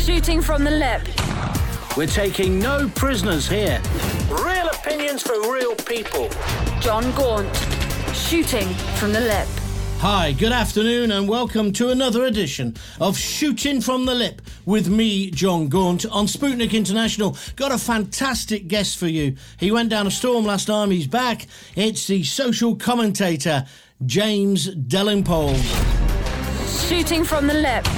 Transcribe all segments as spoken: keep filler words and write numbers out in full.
Shooting from the lip. We're taking no prisoners here. Real opinions for real people. John Gaunt. Shooting from the lip. Hi, good afternoon and welcome to another edition of Shooting from the Lip with me, John Gaunt, on Sputnik International. Got a fantastic guest for you. He went down a storm last time, he's back. It's the social commentator, James Delingpole. Shooting from the lip.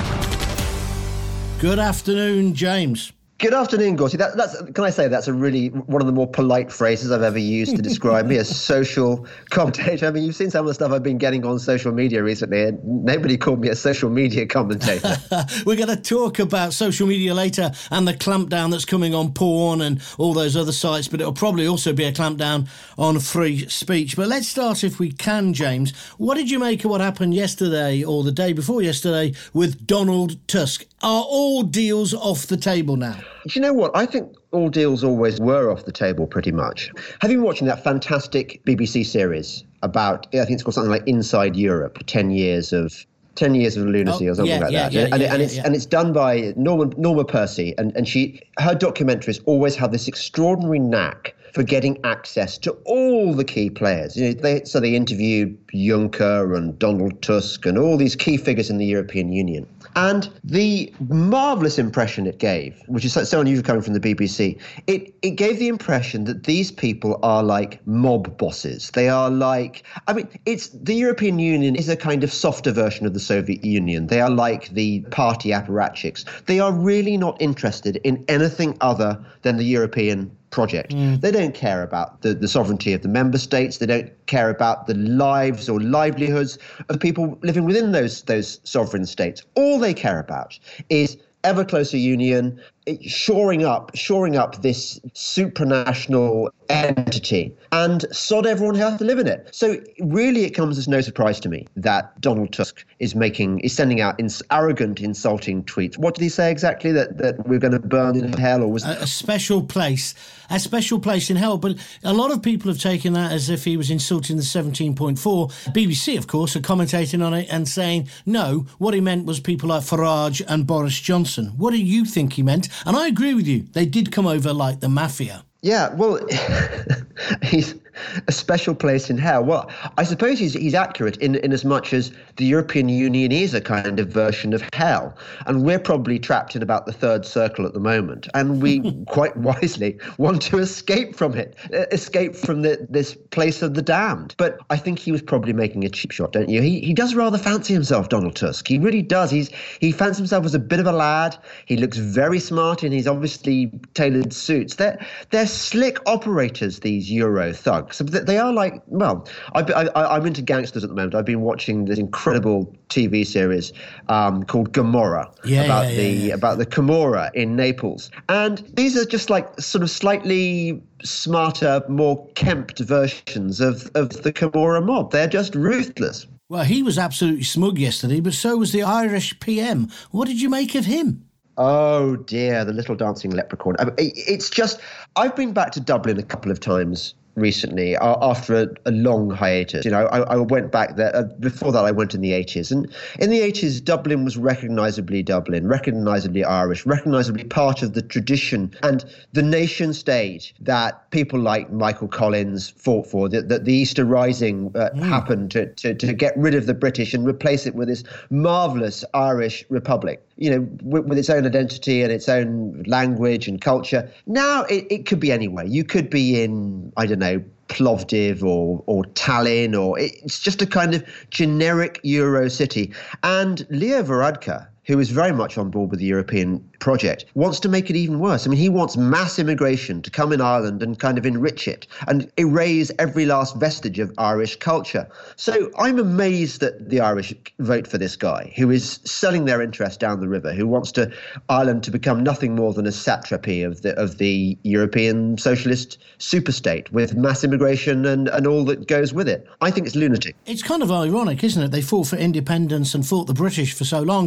Good afternoon, James. Good afternoon, Gorty. That, that's, can I say that's a really one of the more polite phrases I've ever used to describe me, a social commentator. I mean, you've seen some of the stuff I've been getting on social media recently, and nobody called me a social media commentator. We're going to talk about social media later and the clampdown that's coming on porn and all those other sites, but it'll probably also be a clampdown on free speech. But let's start, if we can, James. What did you make of what happened yesterday or the day before yesterday with Donald Tusk? Are all deals off the table now? Do you know what? I think all deals always were off the table pretty much. Have you been watching that fantastic B B C series about, I think it's called something like Inside Europe, ten years of ten years of lunacy oh, or something yeah, like yeah, that. Yeah, and, yeah, and yeah, it's yeah. and it's done by Norma, Norma Percy, and, and she her documentaries always have this extraordinary knack for getting access to all the key players. You know, they, so they interviewed Juncker and Donald Tusk and all these key figures in the European Union. And the marvellous impression it gave, which is so, so unusual coming from the B B C, it, it gave the impression that these people are like mob bosses. They are like, I mean, it's the European Union is a kind of softer version of the Soviet Union. They are like the party apparatchiks. They are really not interested in anything other than the European project. Mm. They don't care about the, the sovereignty of the member states. They don't care about the lives or livelihoods of people living within those those sovereign states. All they care about is ever closer union, shoring up, shoring up this supranational entity, and sod everyone who has to live in it. So really, it comes as no surprise to me that Donald Tusk is making, is sending out ins- arrogant, insulting tweets. What did he say exactly? That that we're going to burn in hell, or was a, a special place, a special place in hell? But a lot of people have taken that as if he was insulting the seventeen point four. B B C, of course, are commentating on it and saying no. What he meant was people like Farage and Boris Johnson. What do you think he meant? And I agree with you. They did come over like the mafia. Yeah, well, he's a special place in hell. Well, I suppose he's he's accurate in, in as much as the European Union is a kind of version of hell. And we're probably trapped in about the third circle at the moment. And we quite wisely want to escape from it, escape from the, this place of the damned. But I think he was probably making a cheap shot, don't you? He he does rather fancy himself, Donald Tusk. He really does. He's He fancies himself as a bit of a lad. He looks very smart in his obviously tailored suits. They're, they're slick operators, these Euro thugs. So they are like, well, I, I, I'm into gangsters at the moment. I've been watching this incredible T V series um, called Gomorrah yeah, about yeah, the yeah, yeah. about the Camorra in Naples, and these are just like sort of slightly smarter, more kempt versions of of the Camorra mob. They're just ruthless. Well, he was absolutely smug yesterday, but so was the Irish P M. What did you make of him? Oh dear, the little dancing leprechaun. I mean, it's just, I've been back to Dublin a couple of times recently after a, a long hiatus. You know, I, I went back there. Uh, before that, I went in the eighties. And in the eighties, Dublin was recognisably Dublin, recognisably Irish, recognisably part of the tradition and the nation state that people like Michael Collins fought for, that, that the Easter Rising uh, mm. happened to, to, to get rid of the British and replace it with this marvellous Irish republic, you know, with, with its own identity and its own language and culture. Now it, it could be anywhere. You could be in, I don't know, Plovdiv or or Tallinn, or it's just a kind of generic Euro city. And Leo Varadkar, who is very much on board with the European project, wants to make it even worse. I mean, he wants mass immigration to come in Ireland and kind of enrich it and erase every last vestige of Irish culture. So I'm amazed that the Irish vote for this guy, who is selling their interest down the river, who wants to Ireland to become nothing more than a satrapy of the of the European socialist superstate with mass immigration and, and all that goes with it. I think it's lunatic. It's kind of ironic, isn't it? They fought for independence and fought the British for so long, and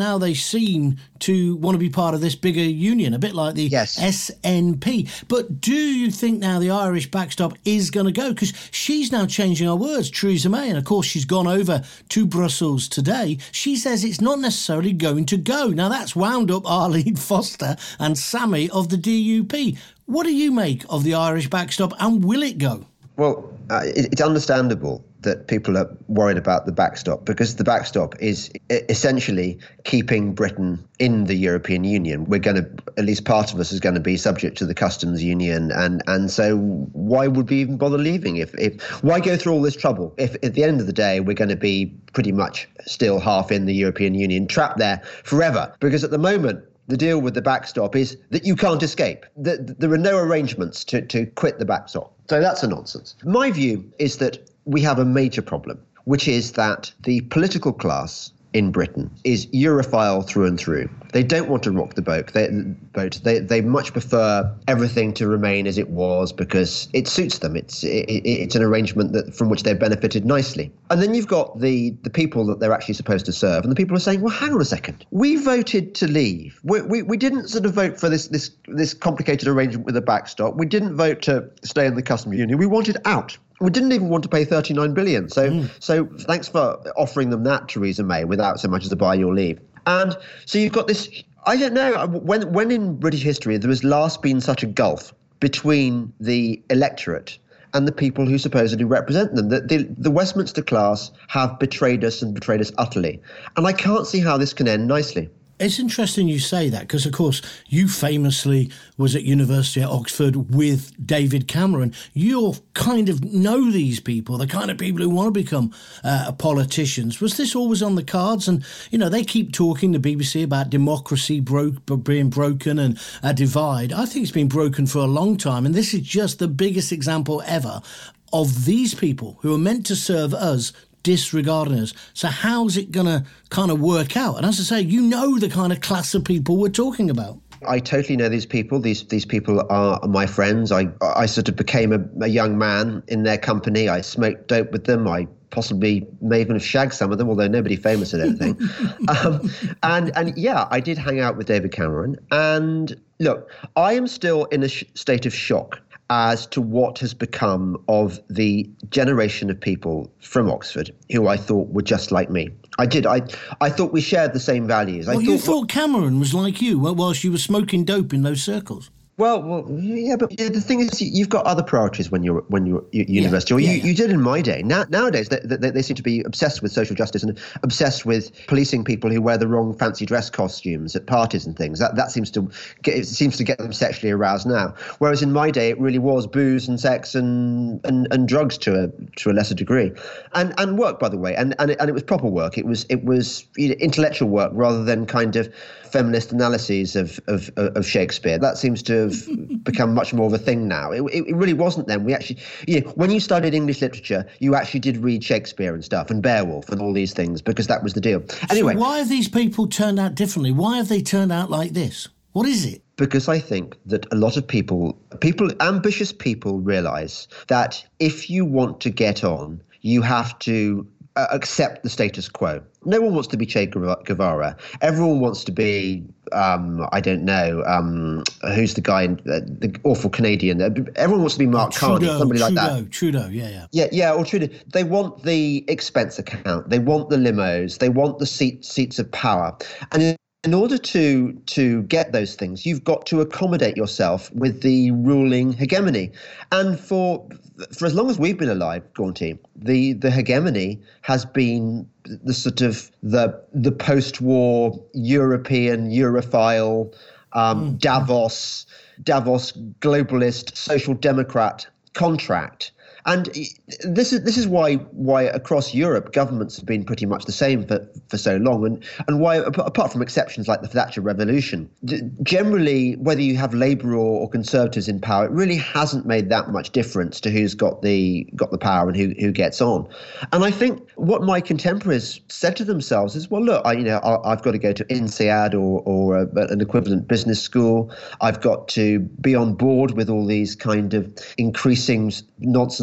now they seem to want to be part of this bigger union, a bit like the yes. S N P. But do you think now the Irish backstop is going to go? Because she's now changing her words, Theresa May, and of course she's gone over to Brussels today. She says it's not necessarily going to go. Now that's wound up Arlene Foster and Sammy of the D U P. What do you make of the Irish backstop, and will it go? Well, uh, it, it's understandable that people are worried about the backstop, because the backstop is essentially keeping Britain in the European Union. We're going to, at least part of us is going to be subject to the customs union. And, and so why would we even bother leaving? If, if why go through all this trouble if at the end of the day we're going to be pretty much still half in the European Union, trapped there forever? Because at the moment, the deal with the backstop is that you can't escape. There are no arrangements to, to quit the backstop. So that's a nonsense. My view is that we have a major problem, which is that the political class in Britain is Europhile through and through. They don't want to rock the boat. They, boat. They, they much prefer everything to remain as it was because it suits them. It's it, it's an arrangement that from which they've benefited nicely. And then you've got the, the people that they're actually supposed to serve, and the people are saying, well, hang on a second. We voted to leave. We we, we didn't sort of vote for this, this, this complicated arrangement with a backstop. We didn't vote to stay in the customs union. We wanted out. We didn't even want to pay thirty-nine billion dollars. So, mm. so thanks for offering them that, Theresa May, without so much as a buy your leave. And so you've got this, I don't know, when when in British history there has last been such a gulf between the electorate and the people who supposedly represent them. The, the, the Westminster class have betrayed us and betrayed us utterly. And I can't see how this can end nicely. It's interesting you say that because, of course, you famously was at University at Oxford with David Cameron. You kind of know these people, the kind of people who want to become uh, politicians. Was this always on the cards? And, you know, they keep talking, the B B C, about democracy broke, being broken and a divide. I think it's been broken for a long time. And this is just the biggest example ever of these people who are meant to serve us disregarding us. So how's it going to kind of work out? And as I say, you know the kind of class of people we're talking about. I totally know these people. These these people are my friends. I I sort of became a, a young man in their company. I smoked dope with them. I possibly may even have shagged some of them, although nobody famous, I don't think. um, and and yeah, I did hang out with David Cameron. And look, I am still in a sh- state of shock as to what has become of the generation of people from Oxford who I thought were just like me. I did. I I thought we shared the same values. Well, I thought, you thought Cameron was like you whilst you were smoking dope in those circles. Well, well, yeah, but yeah, the thing is, you've got other priorities when you're when you're at university, yeah, or you, yeah, yeah. you did in my day. Now, nowadays, they, they, they seem to be obsessed with social justice and obsessed with policing people who wear the wrong fancy dress costumes at parties and things. That that seems to get it seems to get them sexually aroused now. Whereas in my day, it really was booze and sex and and, and drugs to a to a lesser degree, and and work, by the way, and and it, and it was proper work. It was it was you know, intellectual work rather than kind of feminist analyses of, of of Shakespeare. That seems to have become much more of a thing now. It, it really wasn't then. We actually, you know, when you studied English literature, you actually did read Shakespeare and stuff, and Beowulf and all these things, because that was the deal. Anyway, so why have these people turned out differently? Why have they turned out like this? What is it? Because I think that a lot of people, people, ambitious people, realise that if you want to get on, you have to uh, accept the status quo. No one wants to be Che Guevara. Everyone wants to be, um, I don't know, um, who's the guy, in, uh, the awful Canadian. Everyone wants to be Mark Carney, somebody Trudeau, like that. Trudeau, yeah, yeah. Yeah, yeah, or Trudeau. They want the expense account. They want the limos. They want the seat, seats of power. And in, in order to to get those things, you've got to accommodate yourself with the ruling hegemony. And for for as long as we've been alive, Gaunty, the, the hegemony has been the sort of the the post-war European Europhile um, mm. Davos Davos globalist social democrat contract. And this is this is why why across Europe governments have been pretty much the same for, for so long, and and why apart from exceptions like the Thatcher Revolution, generally whether you have Labour or, or Conservatives in power, it really hasn't made that much difference to who's got the got the power and who who gets on. And I think what my contemporaries said to themselves is, well, look, I, you know, I, I've got to go to INSEAD or or a, an equivalent business school. I've got to be on board with all these kind of increasing nonsense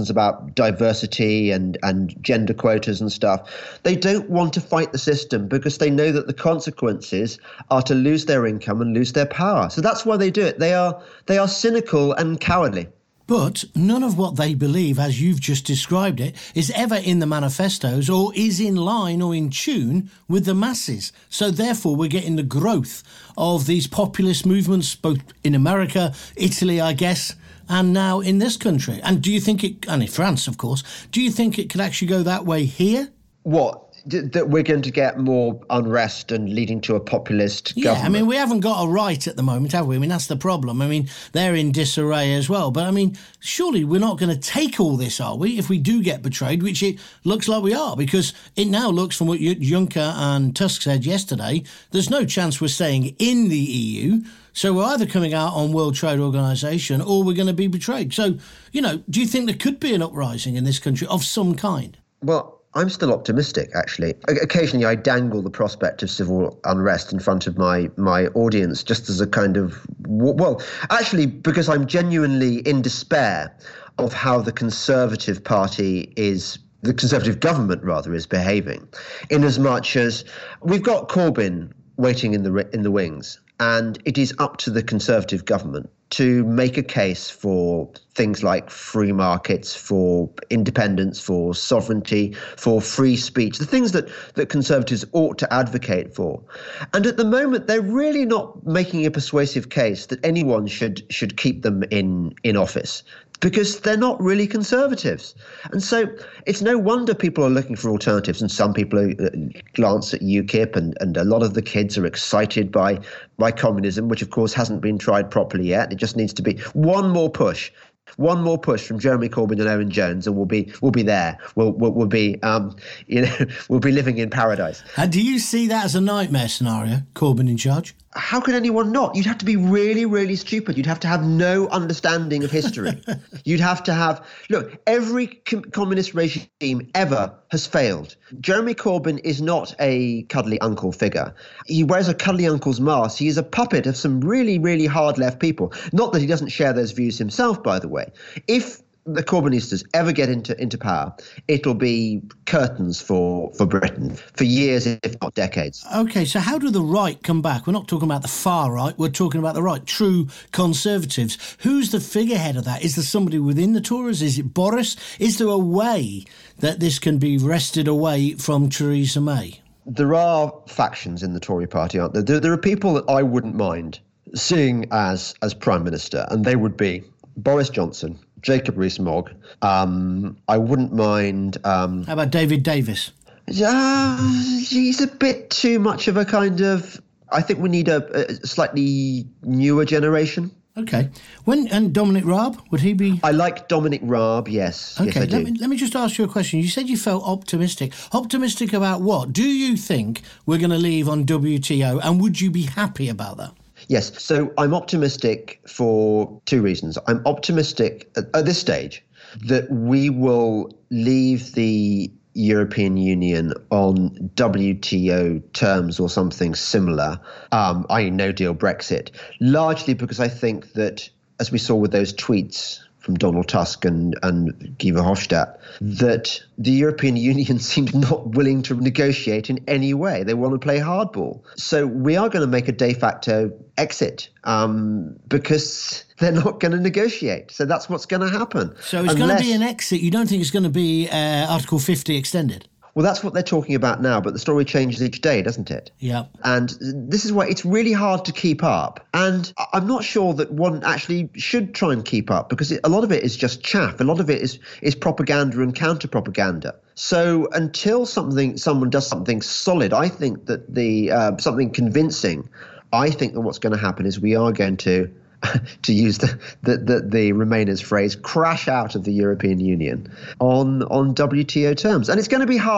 discussions about diversity and, and gender quotas and stuff. They don't want to fight the system because they know that the consequences are to lose their income and lose their power. So that's why they do it. They are they are cynical and cowardly. But none of what they believe, as you've just described it, is ever in the manifestos or is in line or in tune with the masses. So therefore, we're getting the growth of these populist movements, both in America, Italy, I guess, and now in this country. And do you think it, and in France, of course, do you think it could actually go that way here? What? That we're going to get more unrest and leading to a populist yeah, government? I mean, we haven't got a right at the moment, have we? I mean, that's the problem. I mean, they're in disarray as well. But, I mean, surely we're not going to take all this, are we, if we do get betrayed, which it looks like we are, because it now looks, from what Juncker and Tusk said yesterday, there's no chance we're staying in the E U. So we're either coming out on World Trade Organisation or we're going to be betrayed. So, you know, do you think there could be an uprising in this country of some kind? Well, I'm still optimistic, actually. Occasionally, I dangle the prospect of civil unrest in front of my my audience just as a kind of, well, actually, because I'm genuinely in despair of how the Conservative Party is, the Conservative government, rather, is behaving. In as much as we've got Corbyn waiting in the in the wings, and it is up to the Conservative government to make a case for things like free markets, for independence, for sovereignty, for free speech, the things that, that Conservatives ought to advocate for. And at the moment, they're really not making a persuasive case that anyone should should keep them in, in office, because they're not really Conservatives. And so it's no wonder people are looking for alternatives. And some people are, uh, glance at UKIP, and, and a lot of the kids are excited by, by communism, which, of course, hasn't been tried properly yet. It just needs to be one more push. One more push from Jeremy Corbyn and Owen Jones, and we'll be we'll be there. We'll we'll, we'll be um you know we'll be living in paradise. And do you see that as a nightmare scenario, Corbyn in charge? How could anyone not? You'd have to be really, really stupid. You'd have to have no understanding of history. You'd have to have, look, every com- communist regime ever has failed. Jeremy Corbyn is not a cuddly uncle figure. He wears a cuddly uncle's mask. He is a puppet of some really, really hard left people. Not that he doesn't share those views himself, by the way. If the Corbynistas ever get into, into power, it'll be curtains for, for Britain for years, if not decades. OK, so how do the right come back? We're not talking about the far right, we're talking about the right, true Conservatives. Who's the figurehead of that? Is there somebody within the Tories? Is it Boris? Is there a way that this can be wrested away from Theresa May? There are factions in the Tory party, aren't there? There, there are people that I wouldn't mind seeing as, as Prime Minister, and they would be Boris Johnson, Jacob Rees-Mogg. Um, I wouldn't mind... Um, How about David Davis? Uh, he's a bit too much of a kind of... I think we need a, a slightly newer generation. OK. When and Dominic Raab, would he be... I like Dominic Raab, yes. OK, yes, I let, do. me, let me just ask you a question. You said you felt optimistic. Optimistic about what? Do you think we're going to leave on W T O, and would you be happy about that? Yes. So I'm optimistic for two reasons. I'm optimistic at, at this stage that we will leave the European Union on W T O terms or something similar, um, that is no deal Brexit, largely because I think that, as we saw with those tweets from Donald Tusk and, and Guy Verhofstadt, that the European Union seems not willing to negotiate in any way. They want to play hardball. So we are going to make a de facto exit um, because they're not going to negotiate. So that's what's going to happen. So it's Unless, going to be an exit. You don't think it's going to be uh, Article fifty extended? Well, that's what they're talking about now, but the story changes each day, doesn't it? Yeah. And this is why it's really hard to keep up. And I'm not sure that one actually should try and keep up, because it, a lot of it is just chaff. A lot of it is is propaganda and counter-propaganda. So until something someone does something solid, I think that the uh, something convincing, I think that what's going to happen is we are going to to use the, the, the, the Remainers phrase, crash out of the European Union on, on W T O terms. And it's going to be hard.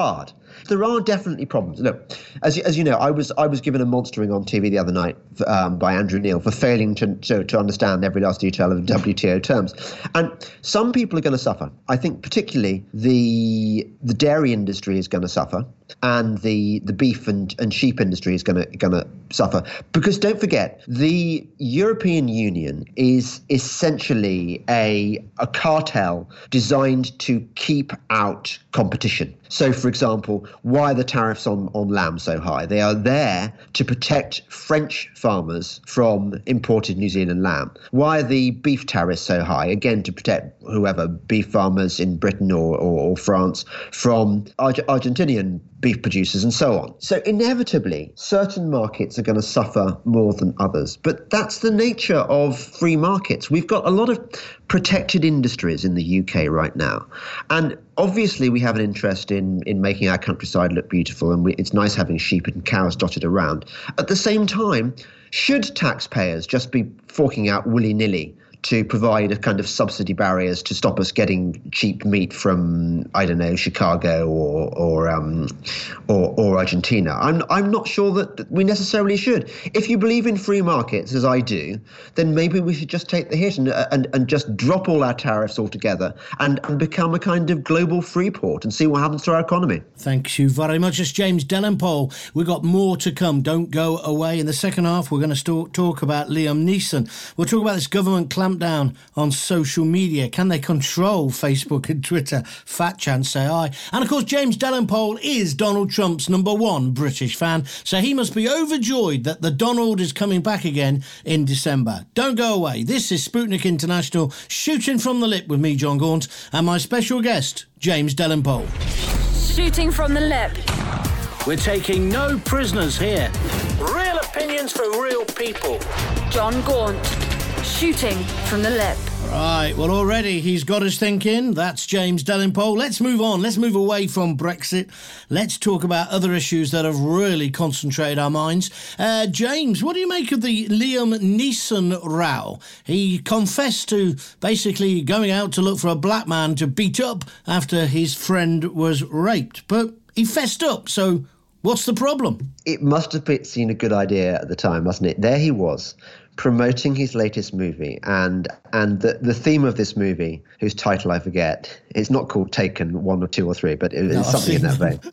There are definitely problems. Look, as as you know, I was I was given a monstering on T V the other night um, by Andrew Neil for failing to, to to understand every last detail of W T O terms, and some people are going to suffer. I think particularly the the dairy industry is going to suffer, and the the beef and, and sheep industry is going to going to suffer, because don't forget, the European Union is essentially a a cartel designed to keep out competition. So, for example, why are the tariffs on, on lamb so high? They are there to protect French farmers from imported New Zealand lamb. Why are the beef tariffs so high? Again, to protect whoever, beef farmers in Britain or, or, or France from Ar- Argentinian beef producers and so on. So inevitably, certain markets are going to suffer more than others. But that's the nature of free markets. We've got a lot of protected industries in the U K right now. And obviously, we have an interest in, in making our countryside look beautiful, and we, it's nice having sheep and cows dotted around. At the same time, should taxpayers just be forking out willy-nilly to provide a kind of subsidy barriers to stop us getting cheap meat from, I don't know, Chicago or or um, or, or Argentina? I'm I'm not sure that we necessarily should. If you believe in free markets, as I do, then maybe we should just take the hit and and, and just drop all our tariffs altogether and, and become a kind of global free port and see what happens to our economy. Thank you very much. It's James Dellenpole. We've got more to come. Don't go away. In the second half, we're going to talk about Liam Neeson. We'll talk about this government clampdown on social media. Can they control Facebook and Twitter? Fat chance, say I. And of course, James Dellenpole is Donald Trump's number one British fan, so he must be overjoyed that the Donald is coming back again in December. Don't go away. This is Sputnik International, shooting from the lip with me, John Gaunt, and my special guest, James Dellenpole. Shooting from the lip. We're taking no prisoners here. Real opinions for real people. John Gaunt. Shooting from the lip. Right, well, already he's got us thinking. That's James Dellenpole. Let's move on. Let's move away from Brexit. Let's talk about other issues that have really concentrated our minds. Uh, James, what do you make of the Liam Neeson row? He confessed to basically going out to look for a black man to beat up after his friend was raped. But he fessed up, so what's the problem? It must have been seen a good idea at the time, mustn't it? There he was, promoting his latest movie, and and the, the theme of this movie, whose title I forget, it's not called Taken one or two or three, but it, no, it's something in that vein.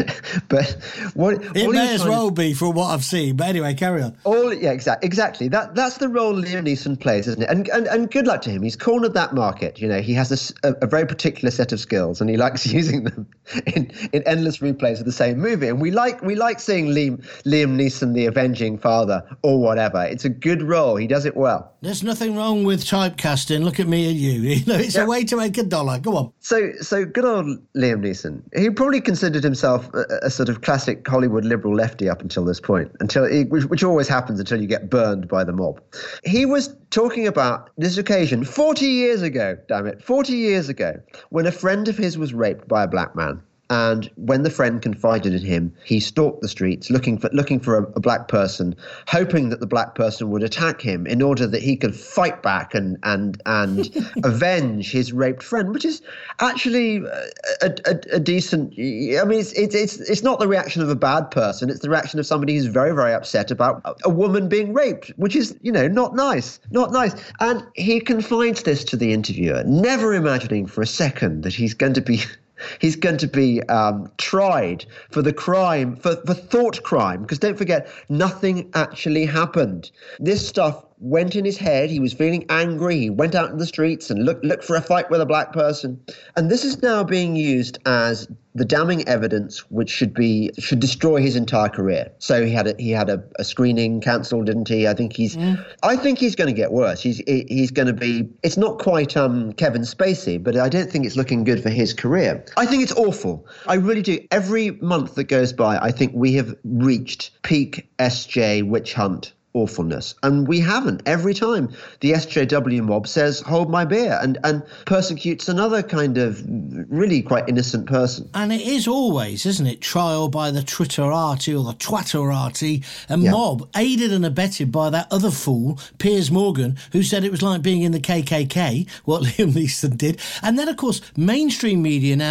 But what it what may as well of, be from what I've seen. But anyway, carry on. All yeah, exactly, exactly. That that's the role Liam Neeson plays, isn't it? And and and good luck to him. He's cornered that market. You know, he has a, a very particular set of skills, and he likes using them in, in endless replays of the same movie. And we like we like seeing Liam Liam Neeson, the avenging father, or whatever. It's a good role. He does it well. There's nothing wrong with typecasting. Look at me and you. You know, it's yeah. a way to make a dollar. Go on. So, so good old Liam Neeson. He probably considered himself a, a sort of classic Hollywood liberal lefty up until this point, until he, which, which always happens until you get burned by the mob. He was talking about this occasion forty years ago. Damn it, forty years ago, when a friend of his was raped by a black man. And when the friend confided in him, he stalked the streets looking for looking for a, a black person, hoping that the black person would attack him in order that he could fight back and and and avenge his raped friend, which is actually a, a, a decent. I mean, it's it's it's not the reaction of a bad person; it's the reaction of somebody who's very very upset about a, a woman being raped, which is, you know, not nice, not nice. And he confides this to the interviewer, never imagining for a second that he's going to be. He's going to be um, tried for the crime, for, for thought crime, because don't forget, nothing actually happened. This stuff went in his head. He was feeling angry. He went out in the streets and looked looked for a fight with a black person. And this is now being used as the damning evidence which should be should destroy his entire career. So he had a, he had a, a screening cancelled, didn't he? I think he's mm. I think he's going to get worse. He's he's going to be. It's not quite um, Kevin Spacey, but I don't think it's looking good for his career. I think it's awful. I really do. Every month that goes by, I think we have reached peak S J witch hunt awfulness, and we haven't. Every time the S J W mob says hold my beer and and persecutes another kind of really quite innocent person. And it is always, isn't it, trial by the Twitterati or the Twatterati, a yeah. mob aided and abetted by that other fool Piers Morgan, who said it was like being in the K K K, what Liam Neeson did. And then of course mainstream media now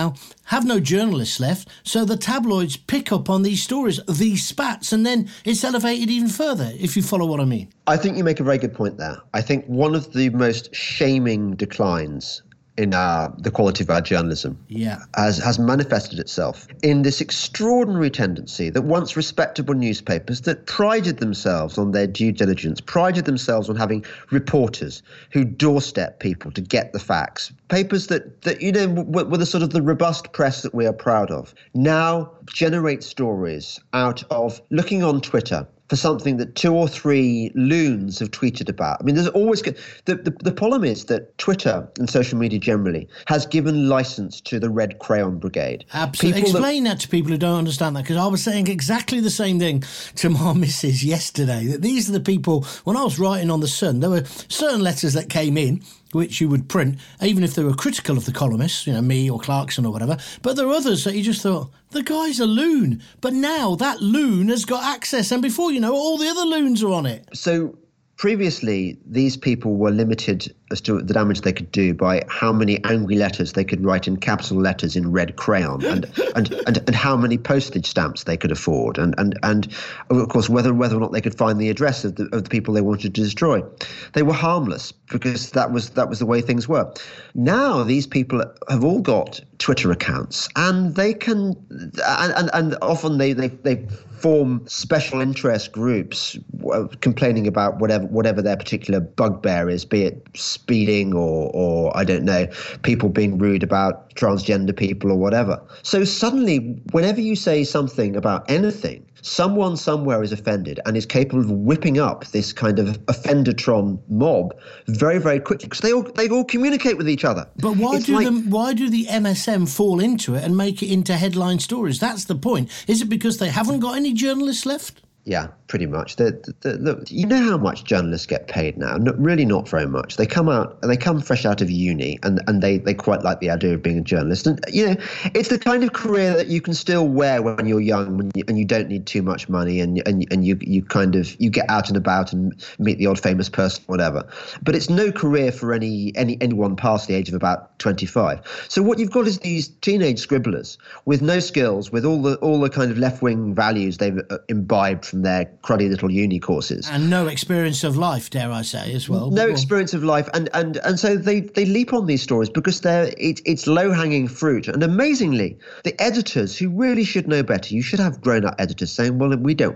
have no journalists left, so the tabloids pick up on these stories, these spats, and then it's elevated even further, if you follow what I mean. I think you make a very good point there. I think one of the most shaming declines in uh, the quality of our journalism yeah. has, has manifested itself in this extraordinary tendency that once respectable newspapers that prided themselves on their due diligence, prided themselves on having reporters who doorstep people to get the facts, papers that, that you know, were, were the sort of the robust press that we are proud of, now generate stories out of looking on Twitter for something that two or three loons have tweeted about. I mean, there's always the, the the problem is that Twitter and social media generally has given license to the Red Crayon Brigade. Absolutely. People Explain that, that to people who don't understand that, because I was saying exactly the same thing to my missus yesterday, that these are the people, when I was writing on The Sun, there were certain letters that came in which you would print, even if they were critical of the columnists, you know, me or Clarkson or whatever. But there are others that you just thought, the guy's a loon. But now that loon has got access, and before you know, all the other loons are on it. So previously, these people were limited as to the damage they could do by how many angry letters they could write in capital letters in red crayon, and and, and, and how many postage stamps they could afford, and and and of course whether whether or not they could find the address of the of the people they wanted to destroy. They were harmless because that was that was the way things were. Now these people have all got Twitter accounts, and they can and and, and often they they they form special interest groups uh, complaining about whatever whatever their particular bugbear is, be it speeding or or I don't know, people being rude about transgender people or whatever. So suddenly, whenever you say something about anything, someone somewhere is offended and is capable of whipping up this kind of offendertron mob very, very quickly, because they all they all communicate with each other. But why It's do like, them? Why do the M S M fall into it and make it into headline stories? That's the point. Is it because they haven't got any journalists left? Yeah, pretty much. The, the, the, you know how much journalists get paid now? No, really not very much. They come out, they come fresh out of uni, and, and they, they quite like the idea of being a journalist. And, you know, it's the kind of career that you can still wear when you're young, when you, and you don't need too much money, and and and you you kind of you get out and about and meet the odd famous person, whatever. But it's no career for any any anyone past the age of about twenty-five. So what you've got is these teenage scribblers with no skills, with all the all the kind of left-wing values they've imbibed from their cruddy little uni courses, and no experience of life, dare I say, as well. No experience of life, and and and so they they leap on these stories because they're it, it's low-hanging fruit. And amazingly, the editors who really should know better, you should have grown-up editors saying, well, we don't,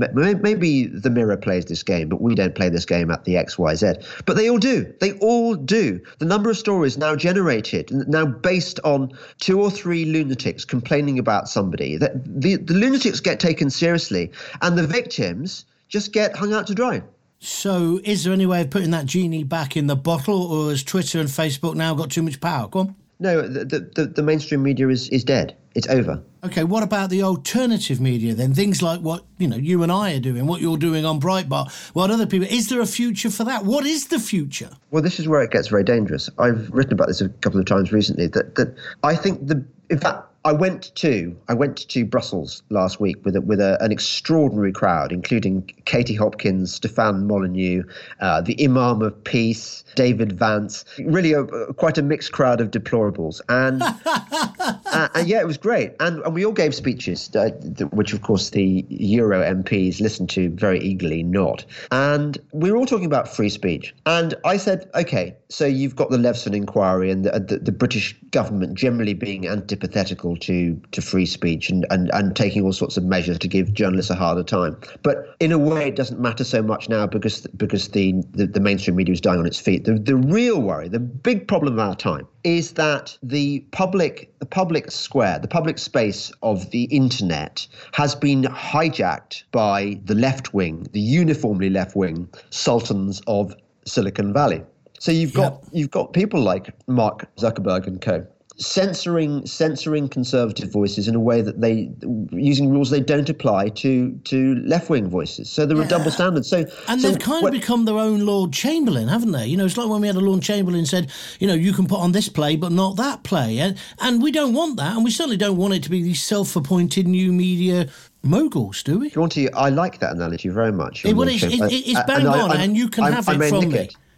maybe the Mirror plays this game, but we don't play this game at the X Y Z. But they all do. They all do. The number of stories now generated, now based on two or three lunatics complaining about somebody, that the, the lunatics get taken seriously, and the victims just get hung out to dry. So is there any way of putting that genie back in the bottle, or has Twitter and Facebook now got too much power? Go on. No, the, the, the mainstream media is, is dead. It's over. OK, what about the alternative media then? Things like what, you know, you and I are doing, what you're doing on Breitbart, what other people... Is there a future for that? What is the future? Well, this is where it gets very dangerous. I've written about this a couple of times recently, that, that I think the... In fact, I went to I went to Brussels last week with a, with a, an extraordinary crowd, including Katie Hopkins, Stéphane Molyneux, uh, the Imam of Peace, David Vance, really a, a, quite a mixed crowd of deplorables. And, uh, and yeah, it was great. And, and we all gave speeches, uh, which of course the Euro M Ps listened to very eagerly not. And we were all talking about free speech. And I said, OK, so you've got the Leveson inquiry and the, the, the British government generally being antipathetical to to free speech and, and, and taking all sorts of measures to give journalists a harder time. But in a way, it doesn't matter so much now because because the, the, the mainstream media is dying on its feet. The, the real worry, the big problem of our time, is that the public, the public square, the public space of the internet has been hijacked by the left wing, the uniformly left wing sultans of Silicon Valley. So you've got yep. you've got people like Mark Zuckerberg and co. censoring censoring conservative voices in a way that they using rules they don't apply to to left-wing voices. So there are yeah. double standards. So and so they've kind what, of become their own Lord Chamberlain, haven't they? You know, it's like when we had a Lord Chamberlain said, you know, you can put on this play but not that play, and and we don't want that, and we certainly don't want it to be these self-appointed new media moguls, do we? If you want to, I like that analogy very much. It, well, it's, it, it's bang uh, on, I, and you can I, have I, it I from me. me. It.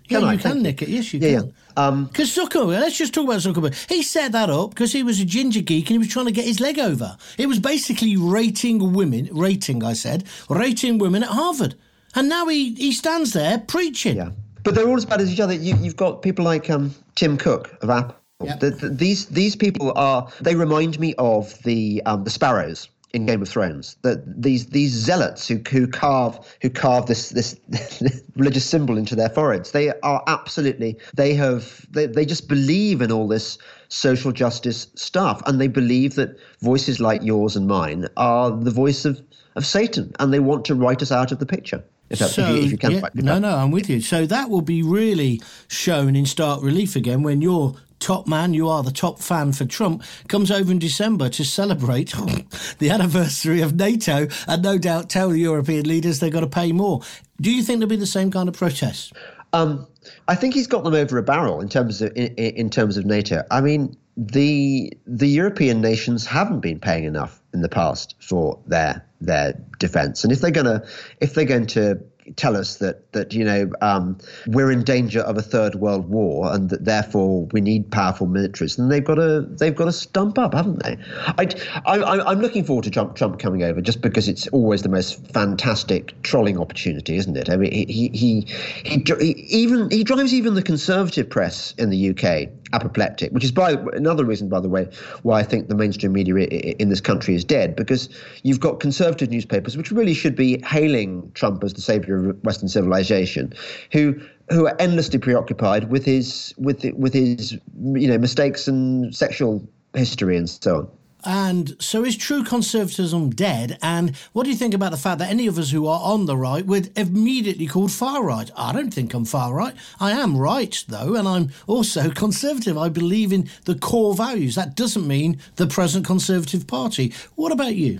Yeah, Can I? you can Thank nick it. Yes, you Yeah, can. yeah. Um, Because Zuckerberg, let's just talk about Zuckerberg. He set that up because he was a ginger geek and he was trying to get his leg over. It was basically rating women, rating, I said, rating women at Harvard. And now he, he stands there preaching. Yeah. But they're all as bad as each other. You, you've got people like um, Tim Cook of Apple. Yep. The, the, these these people are, they remind me of the um, the sparrows in Game of Thrones. The, these these zealots who who carve who carve this this religious symbol into their foreheads. They are absolutely, they have they, they just believe in all this social justice stuff, and they believe that voices like yours and mine are the voice of, of Satan, and they want to write us out of the picture. If, that, So, if, you, if you can yeah, quite do no, that. no, I'm with you. So that will be really shown in stark relief again when your top man, you are the top fan for Trump, comes over in December to celebrate the anniversary of NATO and no doubt tell the European leaders they've got to pay more. Do you think there'll be the same kind of protests? Um, I think he's got them over a barrel in terms of in, in terms of NATO. I mean, the the European nations haven't been paying enough in the past for their their defence, and if they're gonna if they're going to tell us that that you know um, we're in danger of a third world war and that therefore we need powerful militaries, then they've got to they've got to stump up, haven't they? I, I I'm looking forward to Trump Trump coming over just because it's always the most fantastic trolling opportunity, isn't it? I mean, he he he, he, he even he drives even the conservative press in the U K apoplectic, which is by another reason, by the way, why I think the mainstream media in this country is dead, because you've got conservative newspapers which really should be hailing Trump as the savior of Western civilization, who who are endlessly preoccupied with his with with his you know mistakes and sexual history and so on. And so is true conservatism dead? And what do you think about the fact that any of us who are on the right would immediately called far right? I don't think I'm far right. I am right, though, and I'm also conservative. I believe in the core values. That doesn't mean the present Conservative Party. What about you?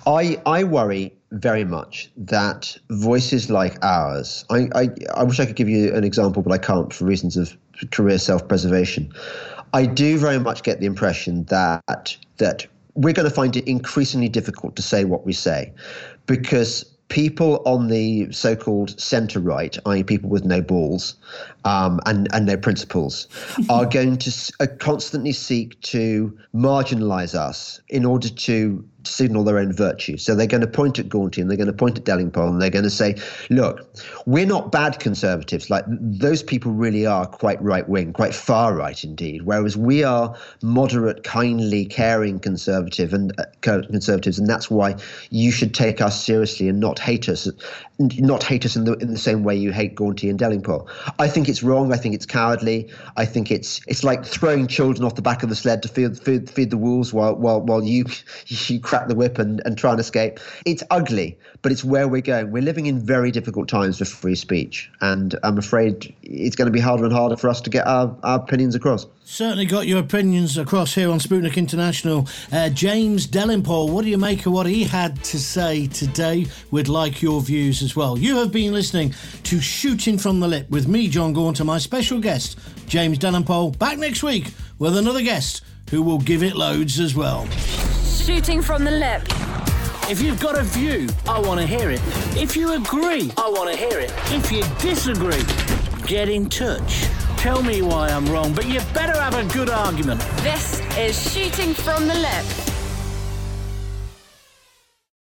I I worry very much that voices like ours, I, I, I wish I could give you an example, but I can't for reasons of career self-preservation. I do very much get the impression that that we're going to find it increasingly difficult to say what we say, because people on the so-called centre right, that is people with no balls um, and, and no principles, are going to uh, constantly seek to marginalise us in order to signal their own virtue. So they're going to point at Gaunty and they're going to point at Delingpole and they're going to say, look, we're not bad conservatives. Like, those people really are quite right-wing, quite far right indeed, whereas we are moderate, kindly, caring conservative and uh, conservatives, and that's why you should take us seriously and not hate us, not hate us in the in the same way you hate Gaunty and Delingpole. I think it's wrong. I think it's cowardly. I think it's it's like throwing children off the back of the sled to feed feed, feed the wolves while while while you you crack the whip and, and try and escape. It's ugly, but it's where we're going. We're living in very difficult times for free speech, and I'm afraid it's going to be harder and harder for us to get our, our opinions across. Certainly got your opinions across here on Sputnik International. Uh, James Delingpole, what do you make of what he had to say today? We'd like your views as well. You have been listening to Shooting from the Lip with me, John Gaunter, my special guest, James Delingpole, back next week with another guest who will give it loads as well. Shooting from the Lip. If you've got a view, I want to hear it. If you agree, I want to hear it. If you disagree, get in touch. Tell me why I'm wrong, but you better have a good argument. This is Shooting from the Lip.